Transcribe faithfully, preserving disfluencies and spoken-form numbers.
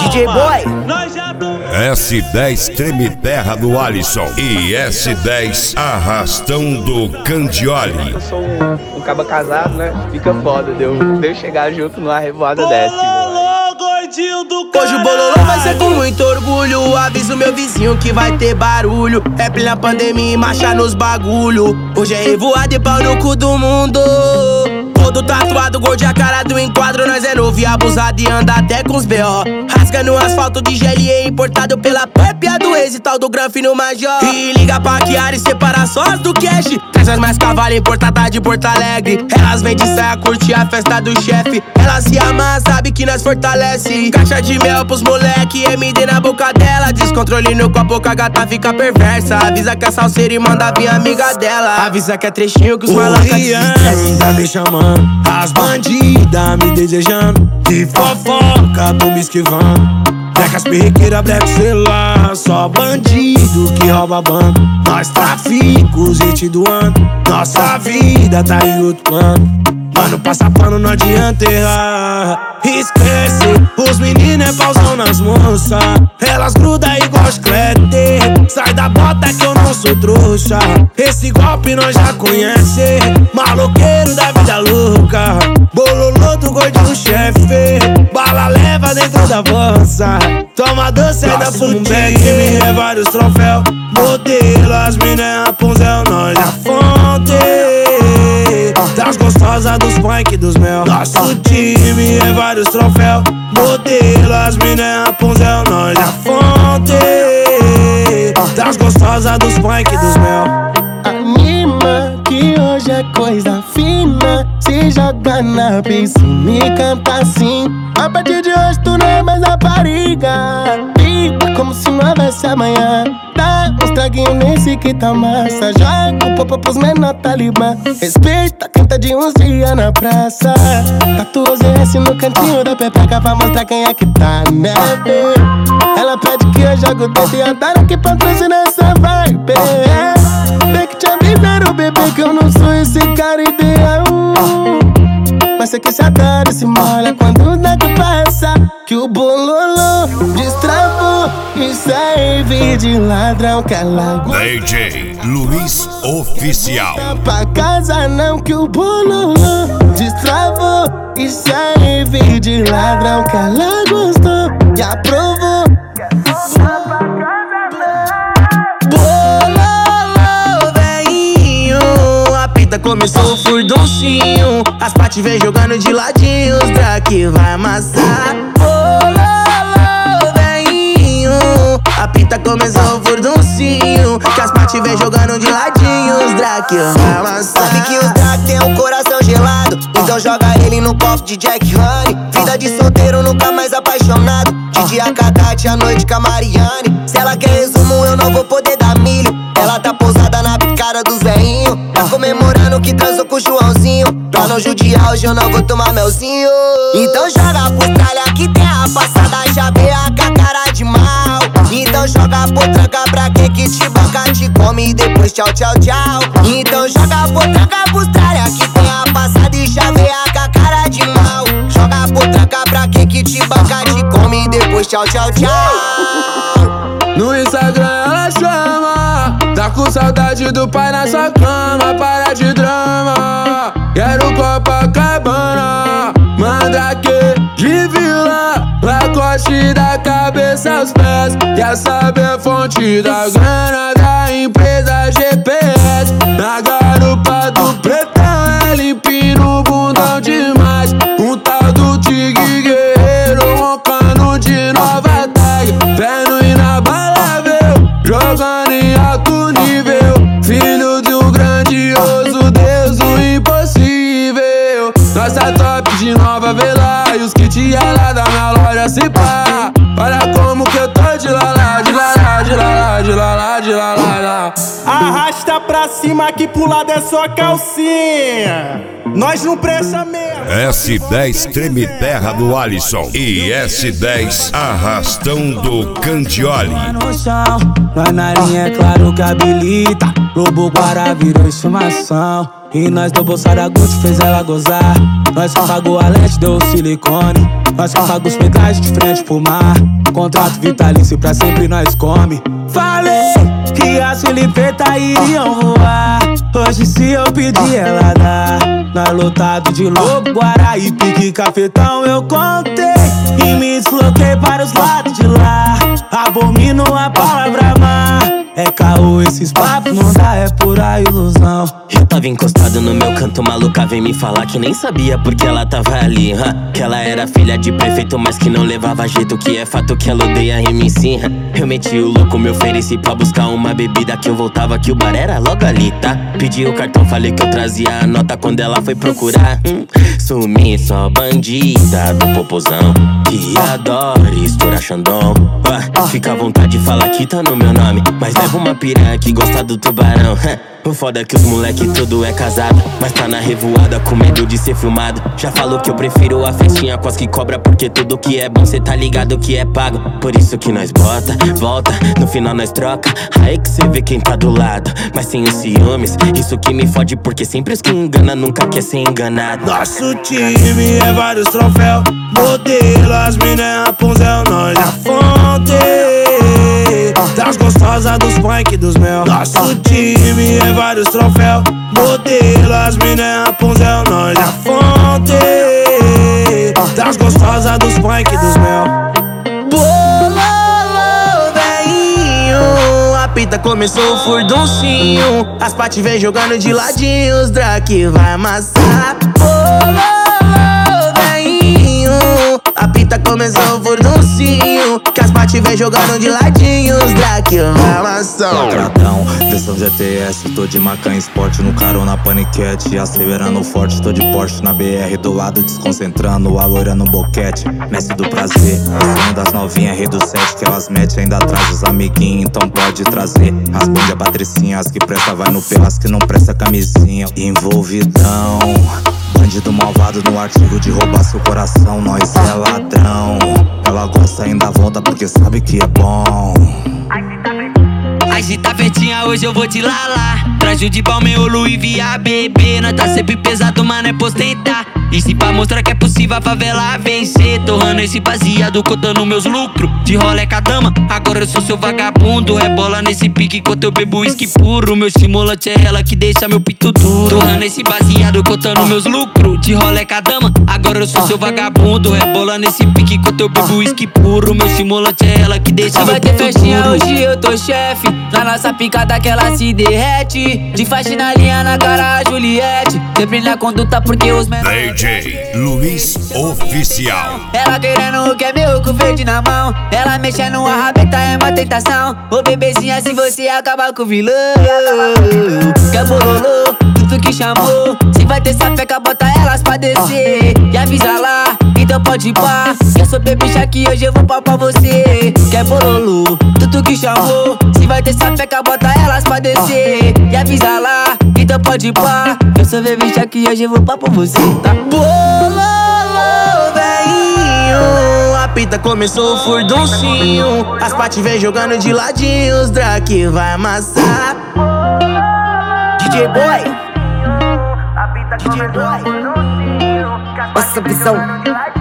D J Boy. S dez Treme Terra do Alisson e S dez Arrastão do Candioli. Eu sou um, um caba casado, né? Fica foda de eu, de eu chegar junto numa revoada dessa. Hoje o bololô vai ser com muito orgulho. Aviso meu vizinho que vai ter barulho. É plena pandemia e marcha nos bagulho. Hoje é revoada e pau no cu do mundo. Todo tatuado, gordo, a cara do enquadro. Nós é novo e abusado e anda até com os B O. Rasga no asfalto de G L E importado pela pépia do ex e tal do Granf no Major. E liga pra Chiara e separa só as do cash. Traz as mais cavalo importada de Porto Alegre. Elas vêm de saia curtir a festa do chefe. Elas se amam, sabe que nós fortalece. Caixa de mel pros moleque, M D na boca dela. Descontrole no copo, a gata fica perversa. Avisa que é salseira e manda vir amiga dela. Avisa que é trechinho que os malandros tá me chamando. As bandidas me desejando. Que fofoca, tô me esquivando. Black as perrequeiras, black celular. Só bandido que rouba banco. Nós traficos e te doando. Nossa vida tá em outro plano. Mano, passa pano, não adianta errar. Esquece, os meninos é pauzão nas moças. Elas grudam igual chiclete. Sai da bota que eu não sou trouxa. Esse golpe nós já conhece. Maloqueiro da vida louca. Bololô do gordinho chefe. Bala leva dentro da bolsa. Toma doce da futeca e me é vários troféus. Modelo, as mina é Rapunzel, nós na fonte. Das gostosas dos punk dos mel. Nosso time é vários troféus. Modelo, as mina é Rapunzel, nós na fonte. Das gostosas dos punk dos mel. Anima que hoje é coisa fina. Se joga na piscina e canta assim. A partir de hoje tu não é mais rapariga. Fica como se não houvesse amanhã. Dá uns traguinhos nesse que tá massa. Joga o popo pros menor talibã. Respeita, canta de uns dias na praça. Tatuou S no cantinho da pepeca pra mostrar quem é que tá, né, bê? Ela pede que eu jogo o dedo e adoro que patrocina essa vibe. Bem que te avisaram, bebê, que eu não sou esse cara ideal. Mas sei que se adora e se molha quando dá que passa. Que o bololô destravou e serve de ladrão que ela D J Luiz Oficial. pra casa não, que o bololô destravou e serve de ladrão que ela gostou e aprovou. Bololô, veinho. A pita começou o furduncinho. As pates vem jogando de ladinho. Os drag vai amassar. Bololô, veinho. A pita começou o furduncinho. Que as pates vem jogando de ladinho. Os drag vai amassar. Sabe que os drag tem um coração gelado. Então joga ele no copo de Jack Honey. Vida de solteiro, nunca mais apaixonado. De dia com a Tati, à noite com a Mariane. Se ela quer resumo, eu não vou poder dar milho. Ela tá pousada na picada dos veinhos. Tá comemorando que transou com o Joãozinho. Pra não judiar, hoje eu não vou tomar melzinho. Então joga pro tralha que tem a passada. Já veio com a cara de mal. Então joga pro tranca pra quem que te banca, te come e depois tchau, tchau, tchau. Então joga pro tranca pro tralha que tem a passada e já veio com a cara de mal. Joga pro tranca pra quem que te banca, te come e depois tchau, tchau, tchau. No Instagram ela chama. Tá com saudade do pai na sua cama. Para de drama. Quero Copacabana. Mandrake de vila. Lacoste da cabeça aos pés. Quer saber a fonte da grana da empresa G P S. Na garupa do pretão ela empina o bundão demais. Um tal do Tigre Guerreiro roncando de nova tag. Pé no inabalável, jogando em alto nível. Filho do grandioso Deus, o impossível. Nossa top de Nova Vela. E os kits lá da minha loja se pá. Olha como que eu tô de lalá, de lalá, de lalá, de lalá, de lalá. Arrasta pra cima que pro lado é só calcinha. Nós não presta mesmo. S dez Treme Terra do Alisson e S dez Arrastão do Candioli. No chão, nós na linha é claro que habilita. Lobo Guará virou estimação. E nós do bolsada Gucci fez ela gozar. Nós só pagou a lente, deu o silicone. Nós só pagou os pedágios de frente pro mar. contrato vitalício pra sempre nós come. Falei que as Felipetas iriam voar. Hoje se eu pedir ela dá. Nós lotado de lobo, Guaraí, pique, cafetão eu contei. E me desloquei para os lados de lá. Abomino a palavra amar. É caô esses papos, não dá, é pura ilusão. Eu tava encostado no meu canto, maluca vem me falar que nem sabia porque ela tava ali, huh? Que ela era filha de prefeito, mas que não levava jeito. Que é fato que ela odeia e me ensina. Eu meti o louco, me ofereci pra buscar uma bebida. Que eu voltava, que o bar era logo ali, tá? Pedi o cartão, falei que eu trazia a nota. Quando ela foi procurar, hum, sumi só bandida do popozão que adora estourar xandão. uh, Fica à vontade de falar que tá no meu nome, mas leva uma piranha que gosta do tubarão. O foda é que os moleque tudo é casado, mas tá na revoada com medo de ser filmado. Já falou que eu prefiro a festinha com as que cobra, porque tudo que é bom cê tá ligado que é pago. Por isso que nós bota, volta, no final nós troca. Aí que cê vê quem tá do lado, mas sem os ciúmes, isso que me fode, porque sempre os que engana nunca quer ser enganado. Nosso time é vários troféus, modelo, as mina é Rapunzel, nós na fonte. Das gostosas, dos punk, dos mel. Nosso time é vários troféus, modelo, as mina é Rapunzel, nós na fonte. Das gostosas, dos punk, dos mel. Bololô, velhinho, a pita começou o furduncinho. As paty vem jogando de ladinho, os Drake vai amassar. Bololô, velhinho, a pita começou o furduncinho. Que as paty vem jogando de ladinho, os Drake vai amassar. Tradão, versão G T S, tô de Macan Esporte no carona paniquete, acelerando forte, tô de Porsche na B R do lado desconcentrando, a loira no boquete, mestre do prazer, a das novinhas, rei do sete, que elas metem ainda atrás os amiguinhos, então pode trazer as bundas patricinhas, as que presta vai no pelo, as que não presta camisinha, envolvidão. Bandido malvado no artigo de roubar seu coração, nós é ladrão. Ela gosta ainda volta porque sabe que é bom. Agita vetinha, hoje eu vou te lalar. Trajo de Balmeolo e via bebê. Nós tá sempre pesado, mano, é postentar. E se pra mostrar que é possível a favela vencer. Torrando esse baseado, contando meus lucros. De rolê com a dama, agora eu sou seu vagabundo. É bola nesse pique enquanto eu bebo uísque puro. Meu estimulante é ela que deixa meu pito duro. Torrando esse baseado, contando meus lucros. De rolê com a dama, agora eu sou seu vagabundo. É bola nesse pique enquanto eu bebo uísque puro. Meu estimulante é ela que deixa meu pito duro. Vai ter festinha hoje, eu tô chefe. Na nossa picada que ela se derrete. De faxina linha na cara a Juliette. Sempre na conduta porque os menores. D J Luiz Oficial. Ela querendo o que é meu com verde na mão. Ela mexendo a rabeta é uma tentação. Ô bebezinha, se você acabar com o vilão. Quer bololô, tudo que chamou. Se vai ter sapeca, bota elas pra descer. E avisa lá, então pode ir pá. Quer saber bicha que hoje eu vou pau pra você. Quer bololô, tudo que chamou. Se vai ter sapeca, bota elas pra descer. E avisa lá, então pode ir pá. Quer saber bicha que hoje eu vou pau pra você, tá? Bololô, velhinho, a pita começou o furduncinho. As paty vem jogando de ladinho, os Drake vai amassar. D J Boy, D J Boy, essa visão.